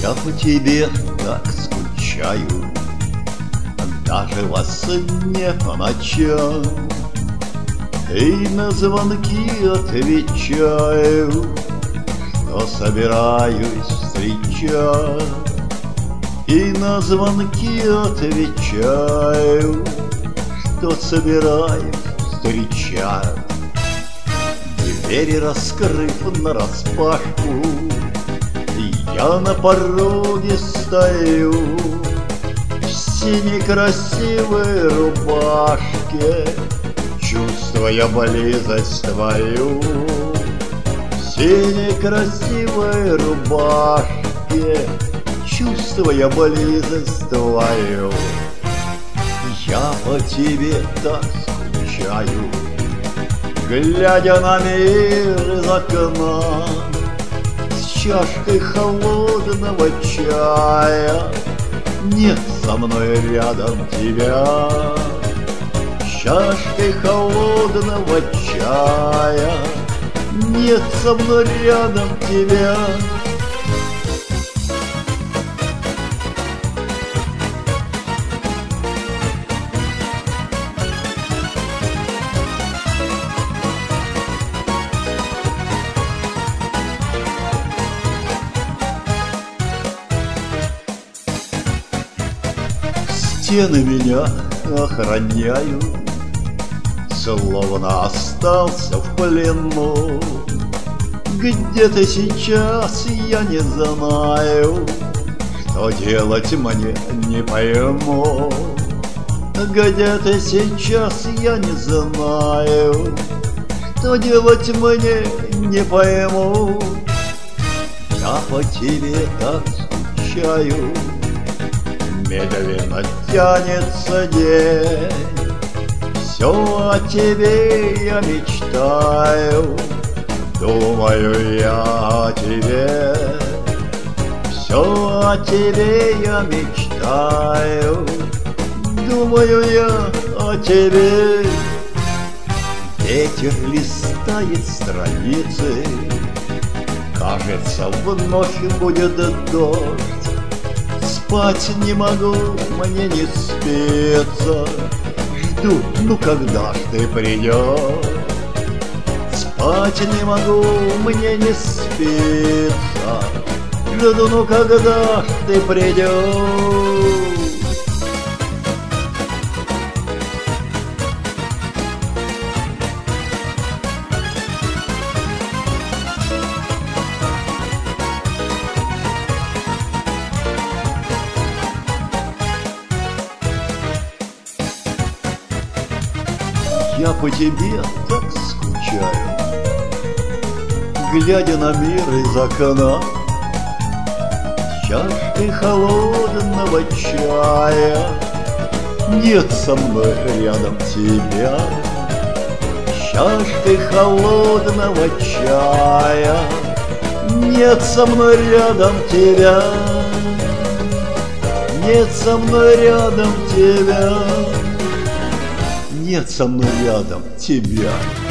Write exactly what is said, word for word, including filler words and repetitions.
Я по тебе так скучаю, даже во сне по ночам. И на звонки отвечаю, что собираюсь встречать. И на звонки отвечаю, что собираюсь встречать. Двери раскрыв нараспашку, я на пороге стою в синей красивой рубашке, чувствуя близость твою. В синей красивой рубашке, чувствуя близость твою. Я по тебе так скучаю, глядя на мир из окна, с чашкой холодного чая. Нет со мной рядом тебя, с чашкой холодного чая. Нет со мной рядом тебя. Стены меня охраняют, словно остался в плену. Где ты сейчас, я не знаю, что делать мне не пойму. Где ты сейчас, я не знаю, что делать мне не пойму. Я по тебе так скучаю, медленно тянется день. Все о тебе я мечтаю, думаю я о тебе. Все о тебе я мечтаю, думаю я о тебе. Ветер листает страницы, кажется, вновь будет дождь. Спать не могу, мне не спится, жду, ну когда ж ты придешь. Спать не могу, мне не спится, жду, ну когда ж ты придешь. Я по тебе так скучаю, глядя на мир из окна, с чашкой холодного чая. Нет со мной рядом тебя, с чашкой холодного чая. Нет со мной рядом тебя, нет со мной рядом тебя. Нет со мной рядом тебя.